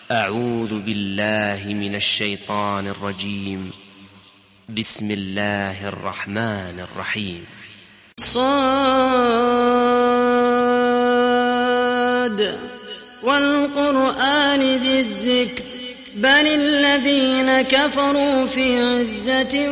أعوذ بالله من الشيطان الرجيم. بسم الله الرحمن الرحيم. صاد والقرآن ذي الذكر بل الذين كفروا في عزة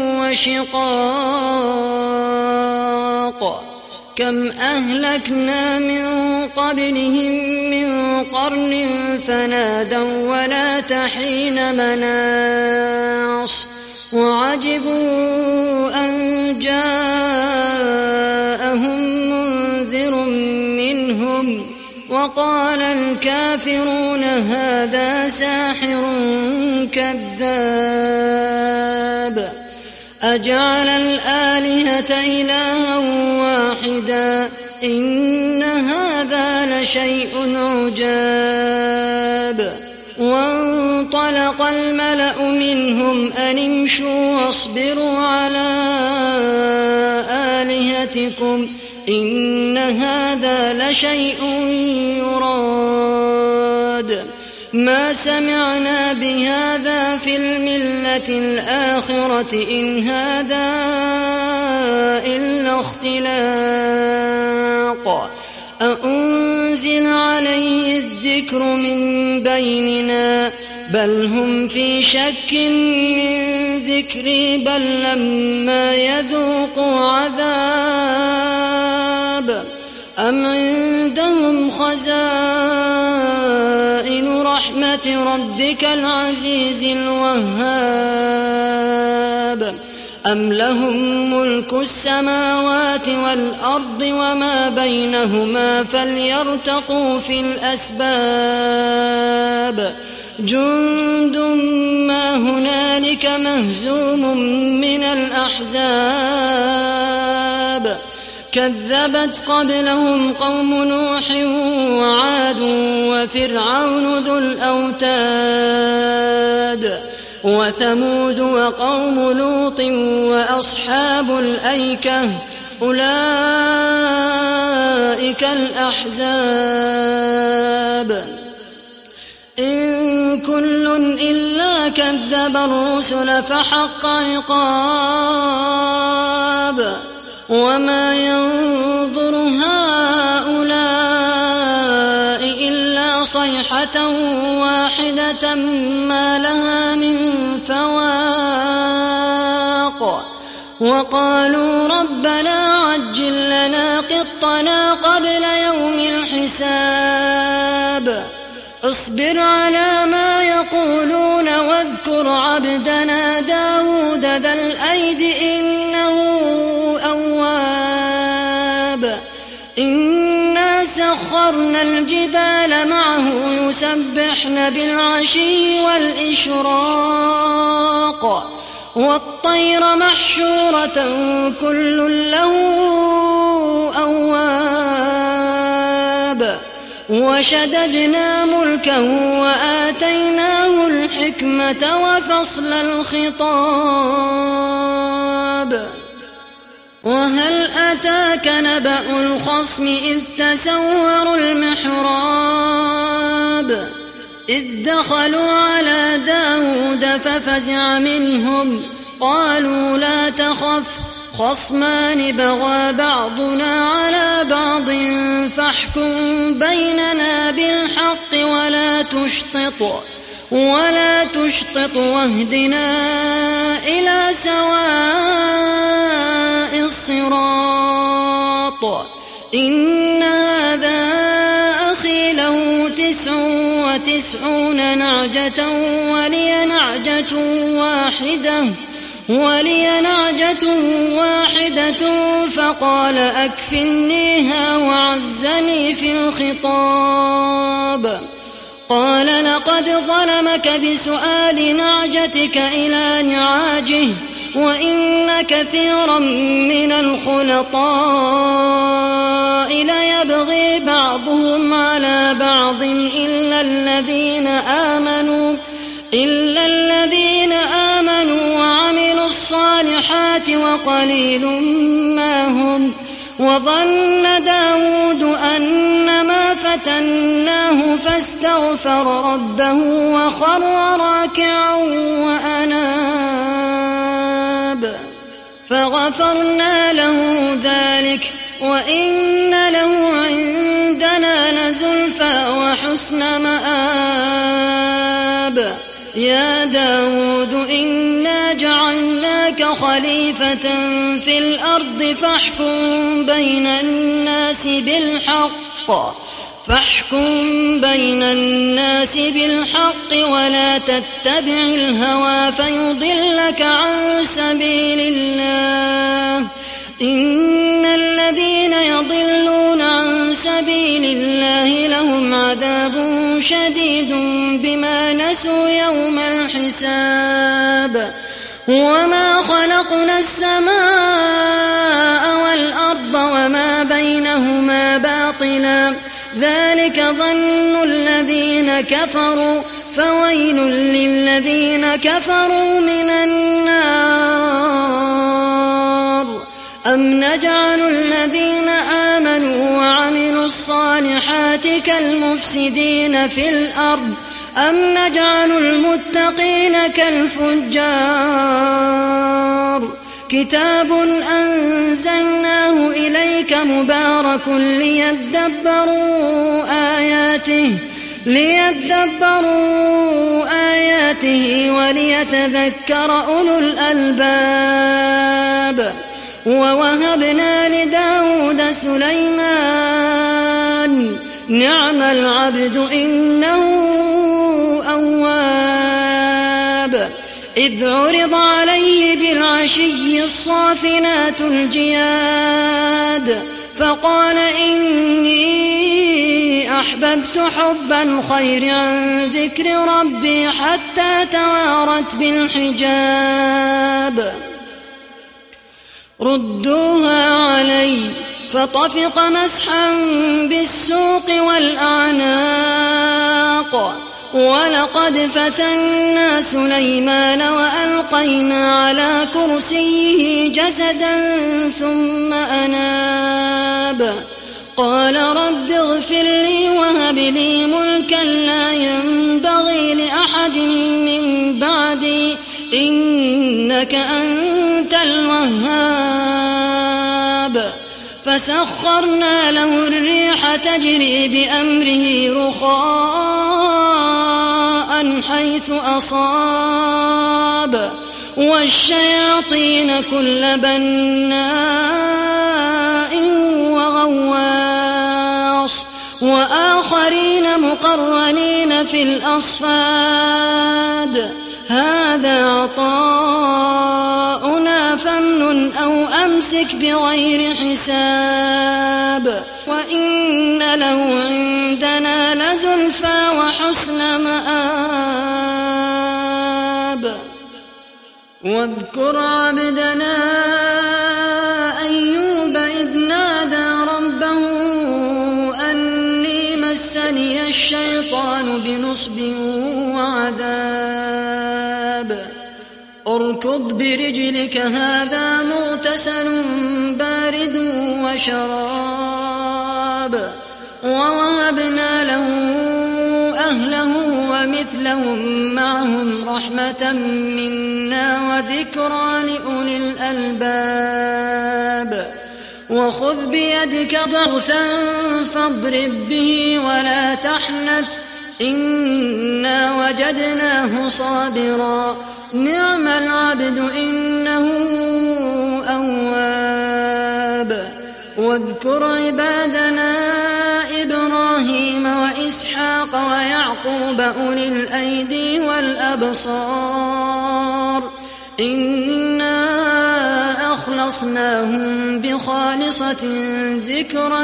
وشقاق كم أهلكنا من قبلهم من قرن فنادوا ولا تحين مناص وعجبوا أن جاءهم منذر منهم وقال الكافرون هذا ساحر كذاب أجعل الآلهة إلها واحدا إن هذا لشيء عجاب وانطلق الملأ منهم أن امشوا واصبروا على آلهتكم إن هذا لشيء يراد ما سمعنا بهذا في الملة الآخرة إن هذا إلا اختلاق أأنزل عليه الذكر من بيننا بل هم في شك من ذكري بل لما يذوقوا عذاب أم عندهم خزائن رحمة ربك العزيز الوهاب أم لهم ملك السماوات والأرض وما بينهما فليرتقوا في الأسباب جند ما هنالك مهزوم من الأحزاب كذبت قبلهم قوم نوح وعاد وفرعون ذو الأوتاد وثمود وقوم لوط وأصحاب الأيكة أولئك الأحزاب إن كل إلا كذب الرسل فحق عقاب وما ينظر هؤلاء إلا صيحة واحدة ما لها من فواق وقالوا ربنا عجل لنا قطنا قبل يوم الحساب اصبر على ما يقولون واذكر عبدنا داود ذا الأيد إنه أواب إنا سخرنا الجبال معه يسبحن بالعشي والإشراق والطير محشورة كل له أواب وشددنا ملكه وآتيناه الحكمة وفصل الخطاب وهل أتاك نبأ الخصم إذ تسوروا المحراب إذ دخلوا على داود ففزع منهم قالوا لا تخف خصمان بغى بعضنا على بعض فاحكم بيننا بالحق ولا تشطط واهدنا إلى سواء الصراط إن هذا أخي له 99 نعجة ولي نعجة واحدة فقال أكفلنيها وعزني في الخطاب قال لقد ظلمك بسؤال نعجتك إلى نعاجه وإن كثيرا من الخلطاء ليبغي بعضهم على بعض إلا الذين آمنوا وعملوا الصالحات وقليل ما هم وظن داود أنما فتناه فاستغفر ربه وخر راكعا وأناب فغفرنا له ذلك وإن له عندنا لزلفى وحسن مآب. يا داود إنا جعلناك خليفة في الأرض فاحكم بين الناس بالحق ولا تتبع الهوى فيضلك عن سبيل الله. إن الذين يضلون عن سبيل الله لهم عذاب شديد بما نسوا يوم الحساب. وما خلقنا السماء والأرض وما بينهما باطلا ذلك ظن الذين كفروا فويل للذين كفروا من النار. أم نجعل الذين آمنوا وعملوا الصالحات كالمفسدين في الأرض أم نجعل المتقين كالفجار. كتاب أنزلناه إليك مبارك ليدبروا آياته وليتذكر أولو الألباب. ووهبنا لداود سليمان نعم العبد إنه أواب. إذ عرض عليه بالعشي الصافنات الجياد فقال إني أحببت حب الخير عن ذكر ربي حتى توارت بالحجاب. ردوها علي فطفق مسحا بالسوق والأعناق. ولقد فتنا سليمان وألقينا على كرسيه جسدا ثم أناب. قال رب اغفر لي وهب لي ملكا لا ينبغي لأحد من بعدي إنك أنت الوهاب. فسخرنا له الريح تجري بأمره رخاء حيث أصاب والشياطين كل بناء وغواص وآخرين مقرنين في الأصفاد. هذا عطاؤنا فامنن أو أمسك بغير حساب. وإن له عندنا لزلفى وحسن مآب. واذكر عبدنا أيوب إذ نادى ربه أني مسني الشيطان بنصب وعذاب. اركض برجلك هذا مغتسل بارد وشراب. ووهبنا له أهله ومثلهم معهم رحمة منا وذكرى لأولي الألباب. وخذ بيدك ضغثا فاضرب به ولا تحنث إنا وجدناه صابرا نعم العبد إنه أواب. واذكر عبادنا إبراهيم وإسحاق ويعقوب أولي الأيدي والأبصار إنا أخلصناهم بخالصة ذكر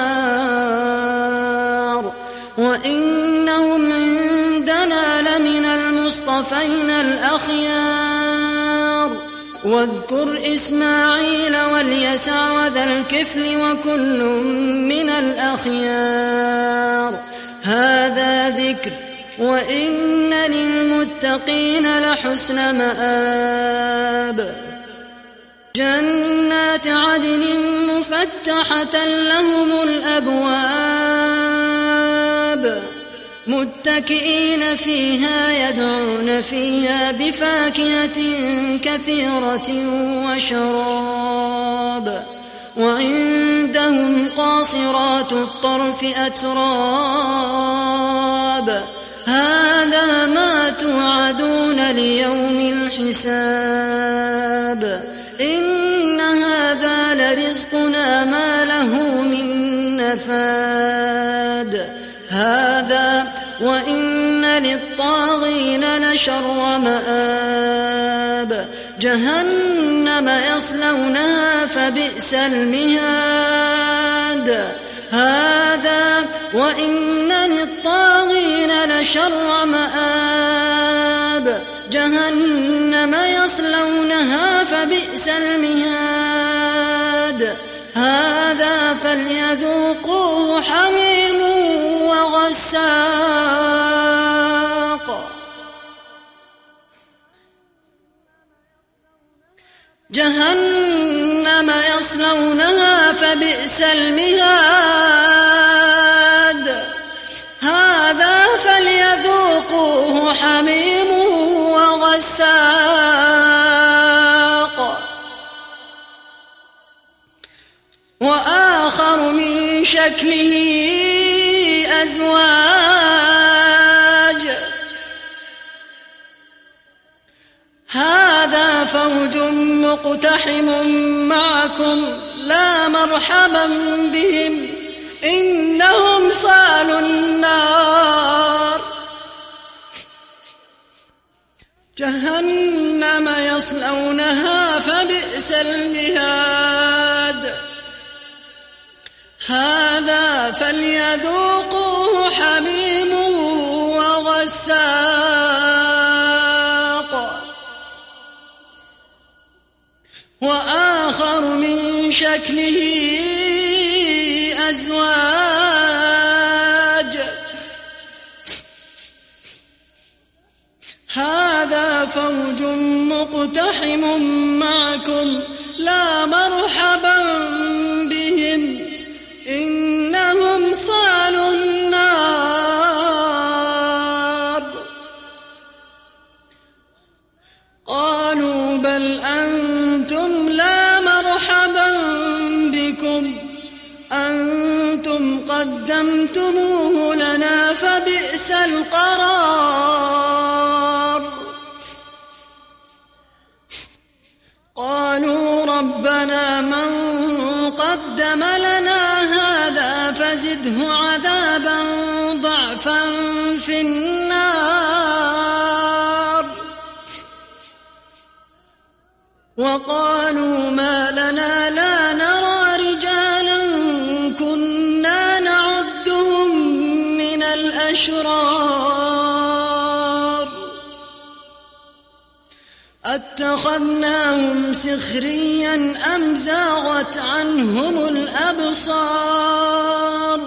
الدار وإنهم عندنا لمن المصطفين الأخيار. واذكر إسماعيل واليسع وذا الكفل وكل من الأخيار. هذا ذكر وإن للمتقين لحسن مآب. جنات عدن مفتحة لهم الأبواب متكئين فيها يدعون فيها بفاكهة كثيرة وشراب وعندهم قاصرات الطرف أتراب هذا ما توعدون ليوم الحساب إن هذا لرزقنا ما له من نفاد هذا وإن للطاغين لشر مآب جهنم يصلونها فبئس المهاد هذا وإن للطاغين لشر مآب جهنم يصلونها فبئس المهاد هذا فليذوقوه حميم وغساق جهنم يصلونها فبئس المهاد هذا فليذوقوه حميم وغساق وآخر من شكله أزواج هذا فوج مقتحم معكم لا مرحبا بهم إنهم صالوا النار جهنم يصلونها فبئس المهاد هذا فليذوقوه حميم وغساق وآخر من شكله أزواج هذا فوج مقتحم معكم لا مرحبا بهم إنهم صالوا النار قالوا بل أنتم لا مرحبا بكم أنتم قدمتموه لنا فبئس القرار قالوا ربنا من قدم لنا هذا فزده عذابا ضعفا في النار وقالوا ما لنا لا نرى رجالا كنا نعدهم من الأشرار أتخذناهم سخريا أم زاغت عنهم الأبصار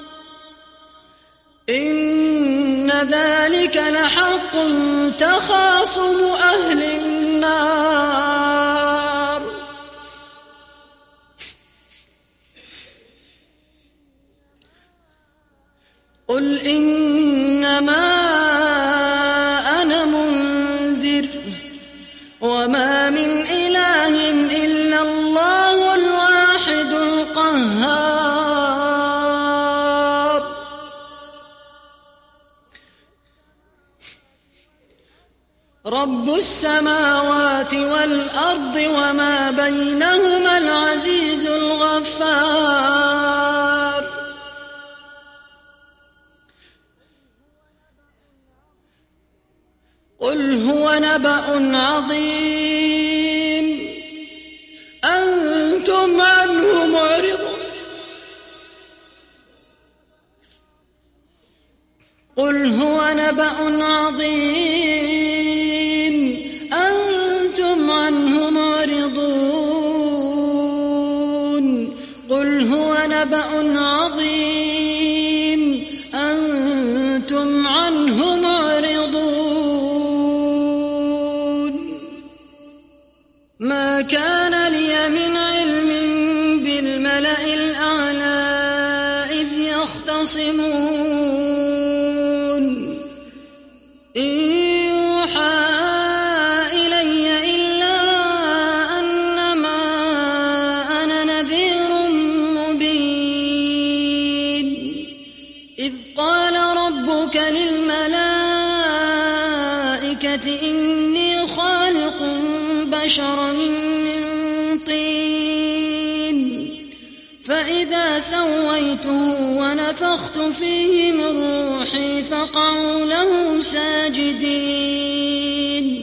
إن ذلك لحق تخاصم أهل النار قل إنما أنا منذر وما من إله إلا الله الواحد القهار رب السماوات والأرض وما بينهما العزيز الغفار قل هو نبأ عظيم أنتم عنه معرضون قل هو نبأ عظيم أنتم عنه معرضون قل هو نبأ عظيم أنتم عنه معرضون ما كان لي الملأ الأعلى إذ يختصمون إن يوحى إلي إلا أنما أنا نذير مبين إذ قال ربك للملائكة إني خالق بشرا من طين فإذا سويته ونفخت فيه من روحي فقعوا له ساجدين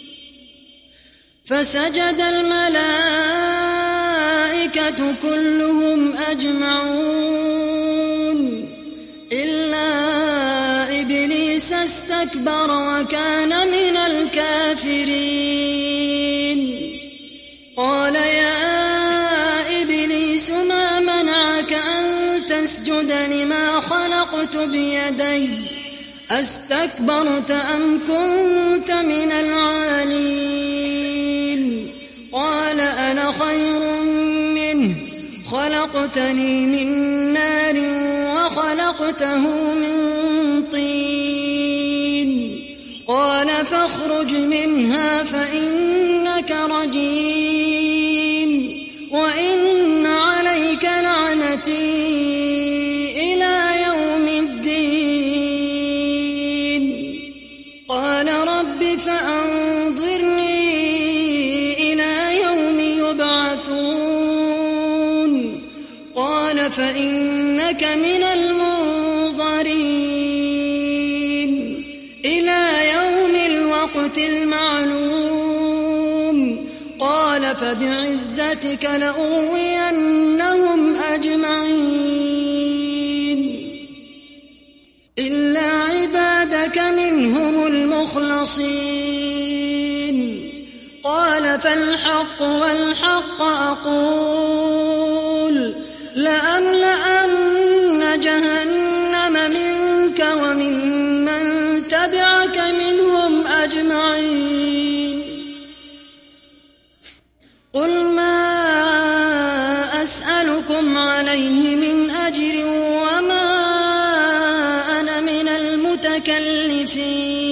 فسجد الملائكة كلهم أجمعون إلا إبليس استكبر وكان من الكافرين قال يا إبليس ما منعك أن تسجد لما خلقت بيدي أستكبرت أم كنت من العالين قال أنا خير منه خلقتني من نار وخلقته من طين قال فاخرج منها فإنك رجيم وإن عليك لعنتي إلى يوم الدين قال رب فأنظرني إلى يوم يبعثون قال فإنك من المنظرين إلى يوم الوقت المعلوم قال فبعزتك لأغوينهم أجمعين إلا عبادك منهم المخلصين قال فالحق والحق أقول لأملأن جهنم منك وممن تبعك منهم أجمعين قل ما أسألكم عليه من أجر وما أنا من المتكلفين